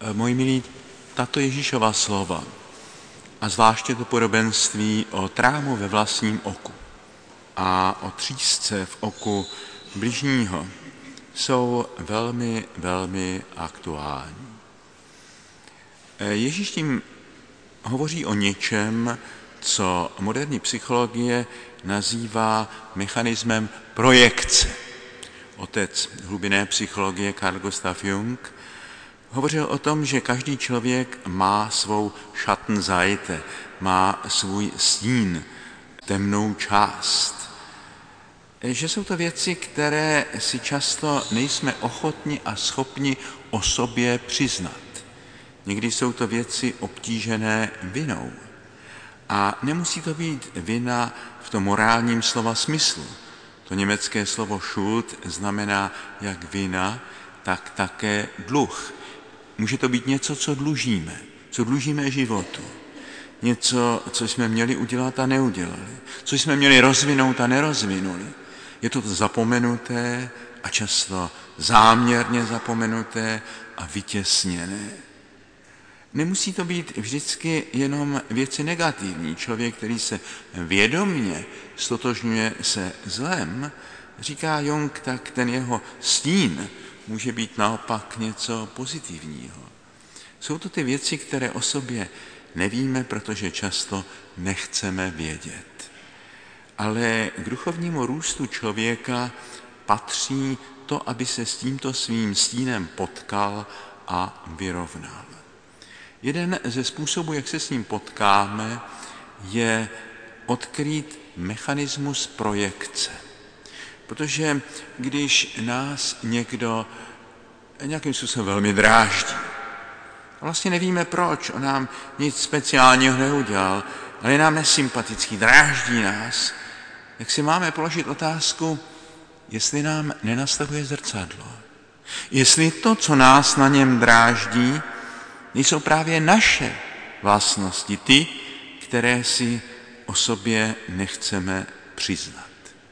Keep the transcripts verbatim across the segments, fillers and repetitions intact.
Moji milí, tato Ježíšova slova, a zvláště to podobenství o trámu ve vlastním oku a o třísce v oku bližního, jsou velmi, velmi aktuální. Ježíš tím hovoří o něčem, co moderní psychologie nazývá mechanismem projekce. Otec hlubinné psychologie Carl Gustav Jung hovořil o tom, že každý člověk má svou Schattenseite, má svůj stín, temnou část. Že jsou to věci, které si často nejsme ochotni a schopni o sobě přiznat. Někdy jsou to věci obtížené vinou. A nemusí to být vina v tom morálním slova smyslu. To německé slovo Schuld znamená jak vina, tak také dluh. Může to být něco, co dlužíme, co dlužíme životu. Něco, co jsme měli udělat a neudělali. Co jsme měli rozvinout a nerozvinuli. Je to zapomenuté a často záměrně zapomenuté a vytěsněné. Nemusí to být vždycky jenom věci negativní. Člověk, který se vědomně stotožňuje se zlem, říká Jung, tak ten jeho stín může být naopak něco pozitivního. Jsou to ty věci, které o sobě nevíme, protože často nechceme vědět. Ale k duchovnímu růstu člověka patří to, aby se s tímto svým stínem potkal a vyrovnal. Jeden ze způsobů, jak se s ním potkáme, je odkrýt mechanismus projekce. Protože když nás někdo nějakým způsobem velmi dráždí, vlastně nevíme proč, on nám nic speciálního neudělal, ale je nám nesympatický, dráždí nás, tak si máme položit otázku, jestli nám nenastavuje zrcadlo. Jestli to, co nás na něm dráždí, nejsou právě naše vlastnosti, ty, které si o sobě nechceme přiznat.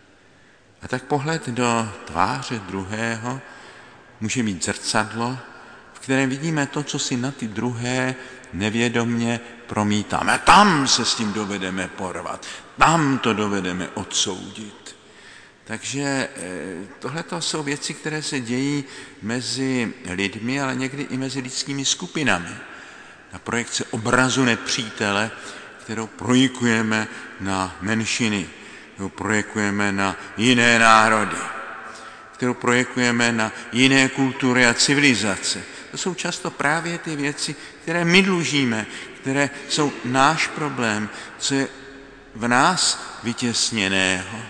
A tak pohled do tváře druhého může mít zrcadlo, v kterém vidíme to, co si na ty druhé nevědomně promítáme. A tam se s tím dovedeme porvat, tam to dovedeme odsoudit. Takže tohleto jsou věci, které se dějí mezi lidmi, ale někdy i mezi lidskými skupinami. Ta projekce obrazu nepřítele, kterou projikujeme na menšiny, kterou projekujeme na jiné národy, kterou projekujeme na jiné kultury a civilizace. To jsou často právě ty věci, které my dlužíme, které jsou náš problém, co je v nás vytěsněného.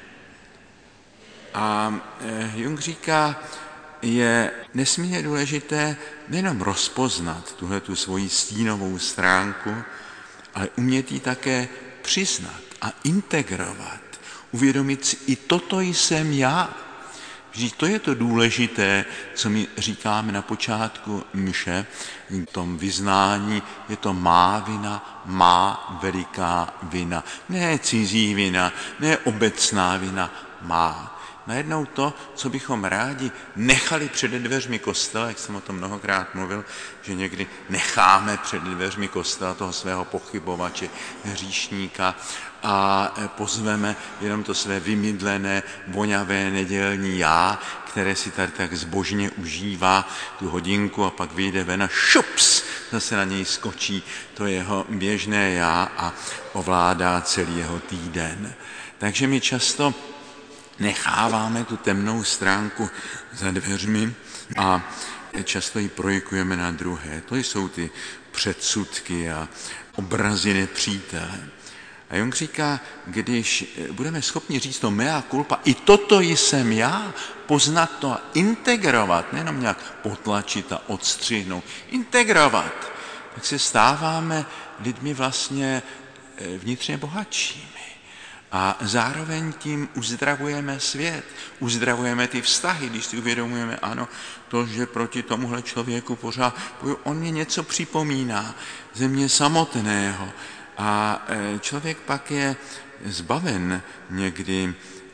A Jung říká, je nesmírně důležité nejenom rozpoznat tuhletu svoji stínovou stránku, ale umět ji také přiznat a integrovat. Uvědomit si, i toto jsem já. Vždyť to je to důležité, co my říkáme na počátku mše, v tom vyznání, je to má vina, má veliká vina. Ne cizí vina, ne obecná vina, má. Najednou to, co bychom rádi nechali před dveřmi kostela, jak jsem o tom mnohokrát mluvil, že někdy necháme před dveřmi kostela toho svého pochybovače, hříšníka a pozveme jenom to své vymydlené, voňavé nedělní já, které si tady tak zbožně užívá tu hodinku a pak vyjde ven a šups, zase na něj skočí to jeho běžné já a ovládá celý jeho týden. Takže my často necháváme tu temnou stránku za dveřmi a často ji projikujeme na druhé. To jsou ty předsudky a obrazy nepřítele. A Jung říká, když budeme schopni říct to mea culpa, i toto jsem já, poznat to a integrovat, nejenom nějak potlačit a odstřihnout, integrovat, tak se stáváme lidmi vlastně vnitřně bohatšími. A zároveň tím uzdravujeme svět, uzdravujeme ty vztahy, když si uvědomujeme, ano, to, že proti tomuhle člověku pořád, on mě něco připomíná ze mě samotného. A člověk pak je zbaven někdy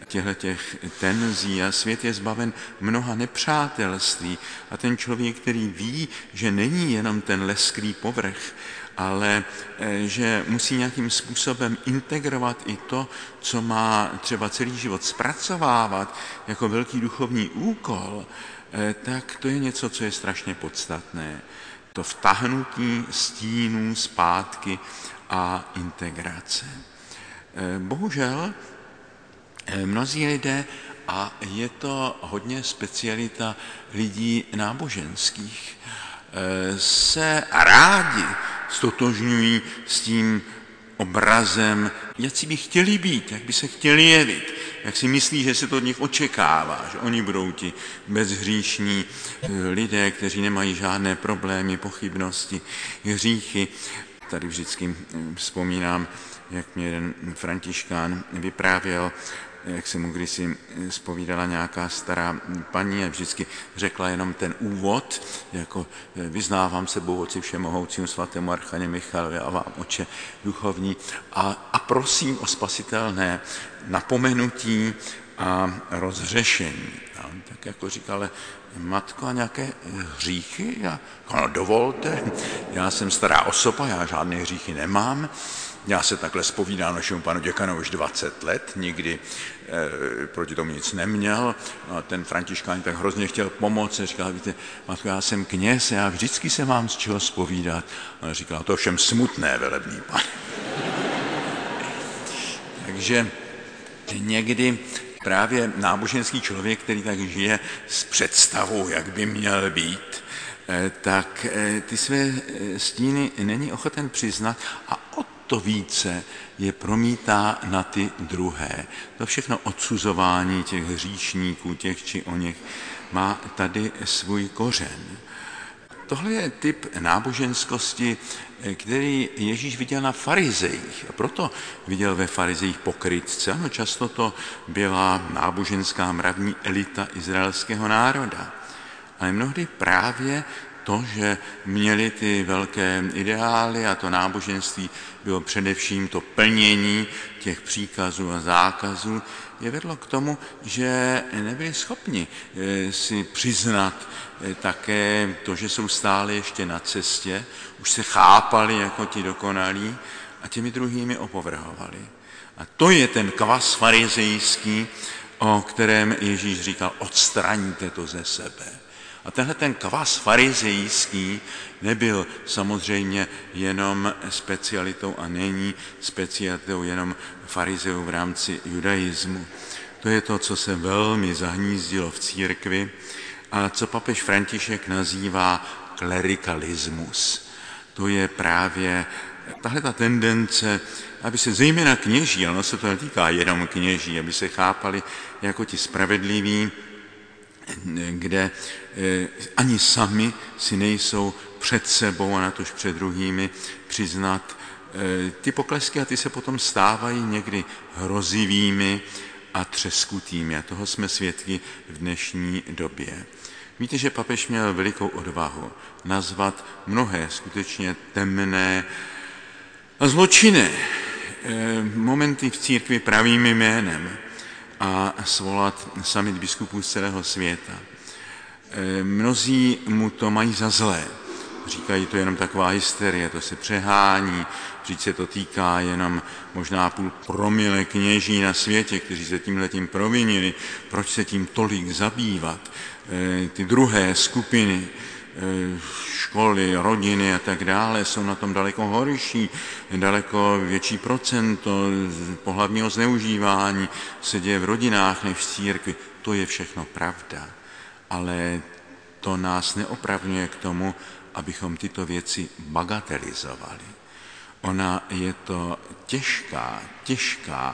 těch tenzí a svět je zbaven mnoha nepřátelství. A ten člověk, který ví, že není jenom ten lesklý povrch, ale že musí nějakým způsobem integrovat i to, co má třeba celý život zpracovávat jako velký duchovní úkol, tak to je něco, co je strašně podstatné. To vtahnutí stínů zpátky a integrace. Bohužel mnozí lidé, a je to hodně specialita lidí náboženských, se rádi stotožňují s tím obrazem, jak si by chtěli být, jak by se chtěli jevit, jak si myslí, že se to od nich očekává, že oni budou ti bezhříšní lidé, kteří nemají žádné problémy, pochybnosti, hříchy. Tady vždycky vzpomínám, jak mě jeden františkán vyprávěl, jak se mu kdysi zpovídala nějaká stará paní a vždycky řekla jenom ten úvod, jako vyznávám se Bohu Otci všemohoucímu svatému archaně Michalovi a vám, Otče duchovní, a, a prosím o spasitelné napomenutí a rozřešení. A tak jako říkala, matko, a nějaké hříchy? Já, no, dovolte, já jsem stará osoba, já žádné hříchy nemám. Já se takhle zpovídám našemu panu děkanu už dvacet let, nikdy e, proti tomu nic neměl. A ten františkán tak hrozně chtěl pomoct. Říkal, víte, matko, já jsem kněz, já vždycky se mám z čeho zpovídat. A říkal, to všem smutné, velebný pane. Takže někdy právě náboženský člověk, který tak žije s představou, jak by měl být, tak ty své stíny není ochoten přiznat a o to více je promítá na ty druhé. To všechno odsuzování těch hříšníků, těch či oněch, má tady svůj kořen. Tohle je typ náboženskosti, který Ježíš viděl na farizejích. A proto viděl ve farizejích pokrytce. Ano, často to byla náboženská mravní elita izraelského národa. Ale mnohdy právě to, že měli ty velké ideály a to náboženství bylo především to plnění těch příkazů a zákazů, je vedlo k tomu, že nebyli schopni si přiznat také to, že jsou stále ještě na cestě, už se chápali jako ti dokonalí a těmi druhými opovrhovali. A to je ten kvas farizejský, o kterém Ježíš říkal, odstraňte to ze sebe. A tenhle ten kvas farizejský nebyl samozřejmě jenom specialitou a není specialitou jenom farizeů v rámci judaismu. To je to, co se velmi zahnízdilo v církvi a co papež František nazývá klerikalismus. To je právě tahle ta tendence, aby se zejména kněží, ale ono se to netýká jenom kněží, aby se chápali jako ti spravedliví, kde ani sami si nejsou před sebou a natož před druhými přiznat ty poklesky a ty se potom stávají někdy hrozivými a třeskutými. A toho jsme svědky v dnešní době. Víte, že papež měl velikou odvahu nazvat mnohé skutečně temné a zločinné momenty v církvi pravým jménem a svolat summit biskupů z celého světa. Mnozí mu to mají za zlé. Říkají, to je jenom taková hysterie, to se přehání, vždyť se to týká jenom možná půl promile kněží na světě, kteří se tímhletím provinili, proč se tím tolik zabývat. Ty druhé skupiny, školy, rodiny a tak dále jsou na tom daleko horší, daleko větší procento pohlavního zneužívání se děje v rodinách než v církvi. To je všechno pravda, ale to nás neopravňuje k tomu, abychom tyto věci bagatelizovali. Ona je to těžká, těžká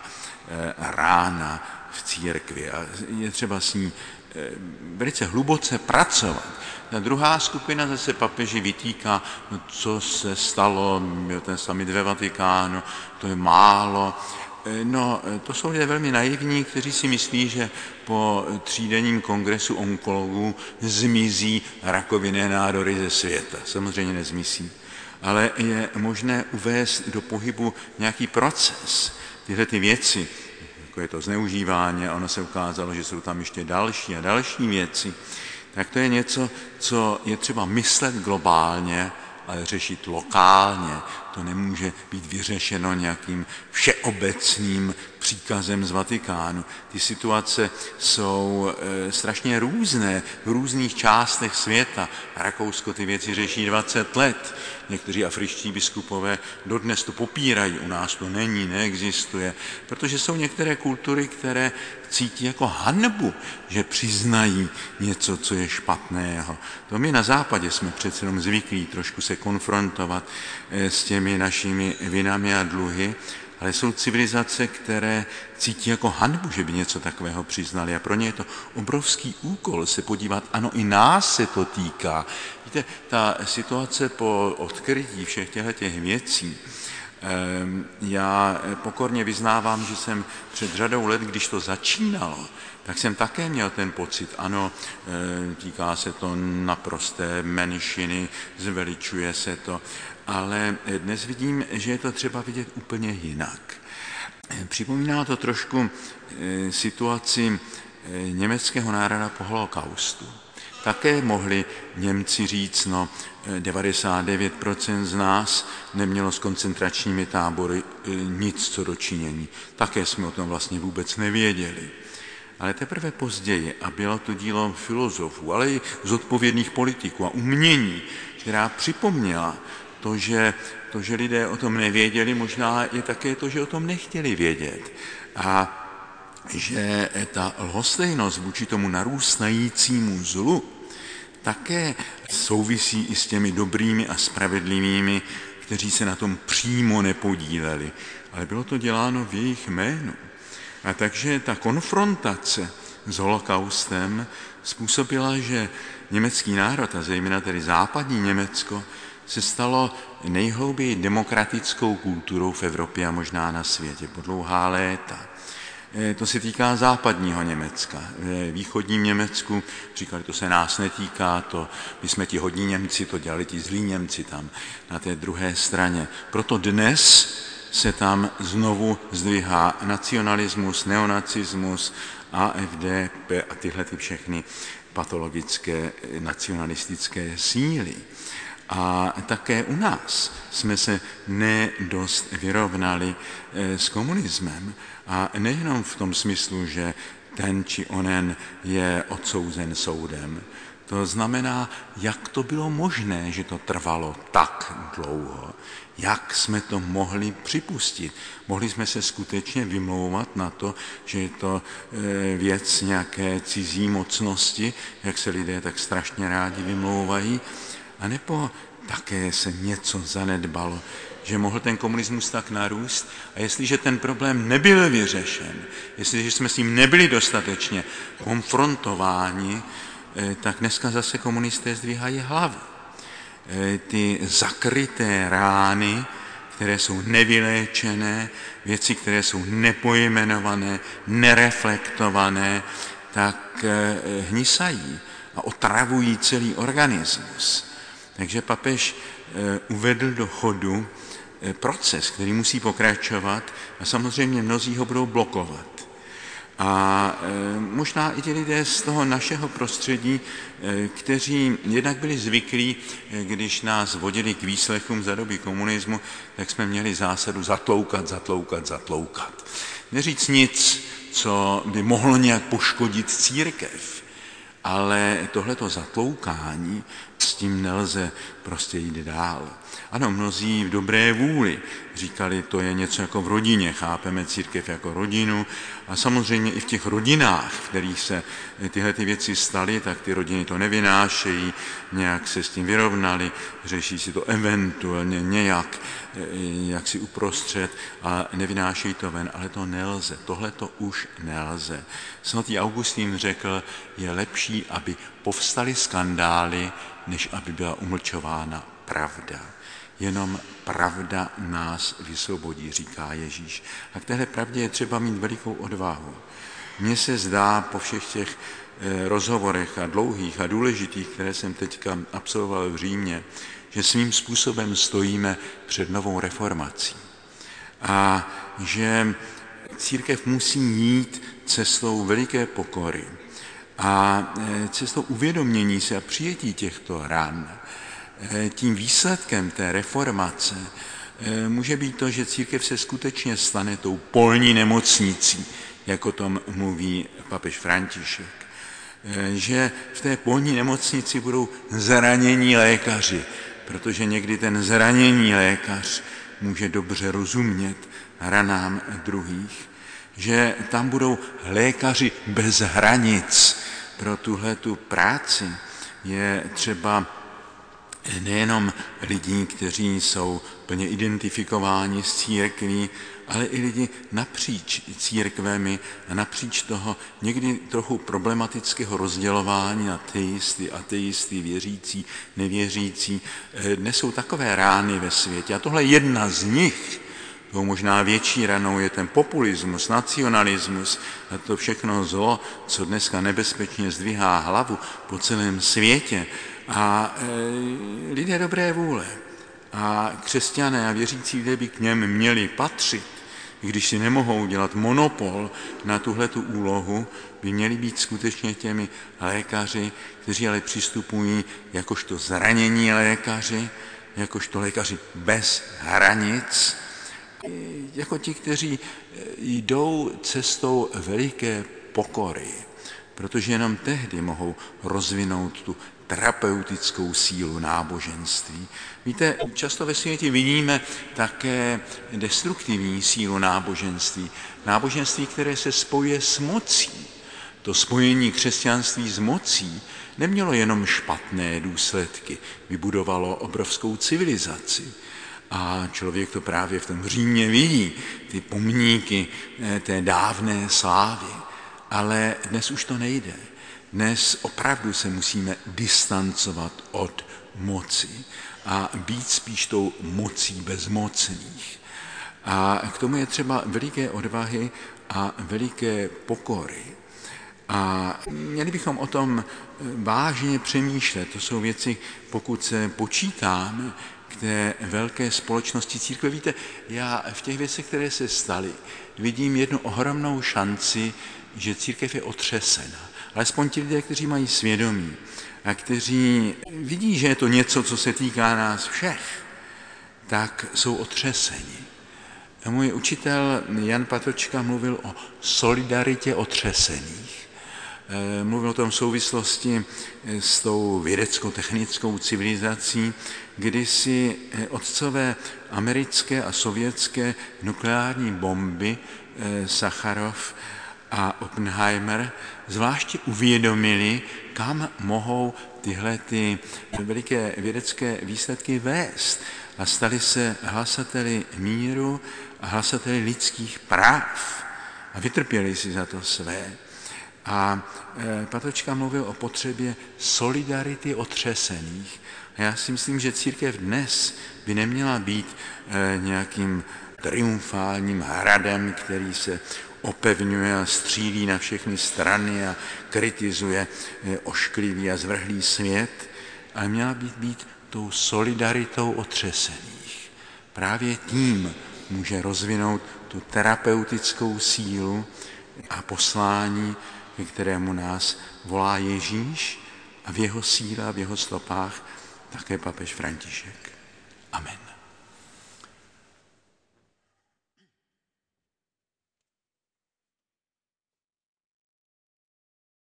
rána v církvi a je třeba s ní velice hluboce pracovat. Ta druhá skupina zase papeži vytýká, no, co se stalo, ten summit ve Vatikánu, to je málo. No, to jsou lidé velmi naivní, kteří si myslí, že po třídenním kongresu onkologů zmizí rakovinné nádory ze světa. Samozřejmě nezmizí, ale je možné uvést do pohybu nějaký proces. Tyhle ty věci, jako je to zneužívání a ono se ukázalo, že jsou tam ještě další a další věci, tak to je něco, co je třeba myslet globálně, ale řešit lokálně. To nemůže být vyřešeno nějakým všeobecným příkazem z Vatikánu. Ty situace jsou e, strašně různé v různých částech světa. Rakousko ty věci řeší dvacet let. Někteří afričtí biskupové dodnes to popírají, u nás to není, neexistuje, protože jsou některé kultury, které cítí jako hanbu, že přiznají něco, co je špatného. To my na západě jsme přece jenom zvyklí trošku se konfrontovat s těmi našimi vinami a dluhy, ale jsou civilizace, které cítí jako hanbu, že by něco takového přiznali. A pro ně je to obrovský úkol se podívat, ano, i nás se to týká. Víte, ta situace po odkrytí všech těchto věcí, já pokorně vyznávám, že jsem před řadou let, když to začínalo, tak jsem také měl ten pocit, ano, týká se to naprosté menšiny, zveličuje se to, ale dnes vidím, že je to třeba vidět úplně jinak. Připomíná to trošku situaci německého národa po holokaustu. Také mohli Němci říct, no devadesát devět procent z nás nemělo s koncentračními tábory nic co dočinění. Také jsme o tom vlastně vůbec nevěděli. Ale teprve později, a bylo to dílo filozofů, ale i zodpovědných politiků a umění, která připomněla to, že, to, že lidé o tom nevěděli, možná je také to, že o tom nechtěli vědět. A že ta lhostejnost vůči tomu narůstajícímu zlu také souvisí i s těmi dobrými a spravedlivými, kteří se na tom přímo nepodíleli. Ale bylo to děláno v jejich jménu. A takže ta konfrontace s holokaustem způsobila, že německý národ, a zejména tedy západní Německo, se stalo nejhlouběji demokratickou kulturou v Evropě a možná na světě po dlouhá léta. To se týká západního Německa. V východním Německu říkali, to se nás netýká, to, my jsme ti hodní Němci, to dělali ti zlí Němci tam na té druhé straně. Proto dnes se tam znovu zdvihá nacionalismus, neonacismus, A F D, P a tyhle ty všechny patologické nacionalistické síly. A také u nás jsme se nedost vyrovnali s komunismem. A nejenom v tom smyslu, že ten či onen je odsouzen soudem. To znamená, jak to bylo možné, že to trvalo tak dlouho. Jak jsme to mohli připustit? Mohli jsme se skutečně vymlouvat na to, že je to věc nějaké cizí mocnosti, jak se lidé tak strašně rádi vymlouvají, anebo také se něco zanedbalo, že mohl ten komunismus tak narůst a jestliže ten problém nebyl vyřešen, jestliže jsme s ním nebyli dostatečně konfrontováni, tak dneska zase komunisté zdvíhají hlavu. Ty zakryté rány, které jsou nevyléčené, věci, které jsou nepojmenované, nereflektované, tak hnisají a otravují celý organismus. Takže papež uvedl do chodu proces, který musí pokračovat a samozřejmě mnozí ho budou blokovat. A možná i ti lidé z toho našeho prostředí, kteří jednak byli zvyklí, když nás vodili k výslechům za doby komunismu, tak jsme měli zásadu zatloukat, zatloukat, zatloukat. Neříct nic, co by mohlo nějak poškodit církev. Ale tohleto zatloukání, s tím nelze prostě jít dál. Ano, mnozí v dobré vůli říkali, to je něco jako v rodině, chápeme církev jako rodinu a samozřejmě i v těch rodinách, v kterých se tyhle ty věci staly, tak ty rodiny to nevynášejí, nějak se s tím vyrovnali, řeší si to eventuálně nějak, jak si uprostřed a nevynášejí to ven, ale to nelze, tohle to už nelze. Svatý Augustín řekl, je lepší, aby povstaly skandály, než aby byla umlčována pravda. Jenom pravda nás vysvobodí, říká Ježíš. A k téhle pravdě je třeba mít velikou odvahu. Mně se zdá po všech těch rozhovorech a dlouhých a důležitých, které jsem teďka absolvoval v Římě, že svým způsobem stojíme před novou reformací. A že církev musí jít cestou veliké pokory a cestou uvědomění se a přijetí těchto ran. Tím výsledkem té reformace může být to, že církev se skutečně stane tou polní nemocnicí, jak o tom mluví papež František. Že v té polní nemocnici budou zranění lékaři, protože někdy ten zranění lékař může dobře rozumět ranám druhých. Že tam budou lékaři bez hranic. Pro tuhletu práci je třeba nejenom lidí, kteří jsou plně identifikováni s církví, ale i lidi napříč církvemi a napříč toho někdy trochu problematického rozdělování na teisty, ateisty, věřící, nevěřící. Dnes jsou takové rány ve světě a tohle je jedna z nich. Tou možná větší ranou je ten populismus, nacionalismus a to všechno zlo, co dneska nebezpečně zdvihá hlavu po celém světě. A e, lidé dobré vůle a křesťané a věřící lidé by k něm měli patřit, i když si nemohou dělat monopol na tuhletu úlohu, by měli být skutečně těmi lékaři, kteří ale přistupují jakožto zranění lékaři, jakožto lékaři bez hranic, jako ti, kteří jdou cestou veliké pokory, protože jenom tehdy mohou rozvinout tu terapeutickou sílu náboženství. Víte, často ve světě vidíme také destruktivní sílu náboženství. Náboženství, které se spojuje s mocí. To spojení křesťanství s mocí nemělo jenom špatné důsledky, vybudovalo obrovskou civilizaci. A člověk to právě v tom Římě vidí, ty pomníky té dávné slávy. Ale dnes už to nejde. Dnes opravdu se musíme distancovat od moci a být spíš tou mocí bezmocných. A k tomu je třeba veliké odvahy a veliké pokory. A měli bychom o tom vážně přemýšlet. To jsou věci, pokud se počítáme k té velké společnosti církve. Víte, já v těch věcech, které se staly, vidím jednu ohromnou šanci, že církev je otřesena. Alespoň ti lidé, kteří mají svědomí a kteří vidí, že je to něco, co se týká nás všech, tak jsou otřeseni. A můj učitel Jan Patočka mluvil o solidaritě otřesených. Mluvil o tom v souvislosti s tou vědecko-technickou civilizací, kdy si otcové americké a sovětské nukleární bomby Sacharov a Oppenheimer zvláště uvědomili, kam mohou tyhle ty veliké vědecké výsledky vést. A stali se hlasateli míru a hlasateli lidských práv. A vytrpěli si za to své. A Patočka mluvil o potřebě solidarity otřesených. A já si myslím, že církev dnes by neměla být nějakým triumfálním hradem, který se opevňuje a střílí na všechny strany a kritizuje ošklivý a zvrhlý svět, ale měla být, být tou solidaritou otřesených. Právě tím může rozvinout tu terapeutickou sílu a poslání, ke kterému nás volá Ježíš a v jeho síle a v jeho stopách také papež František. Amen.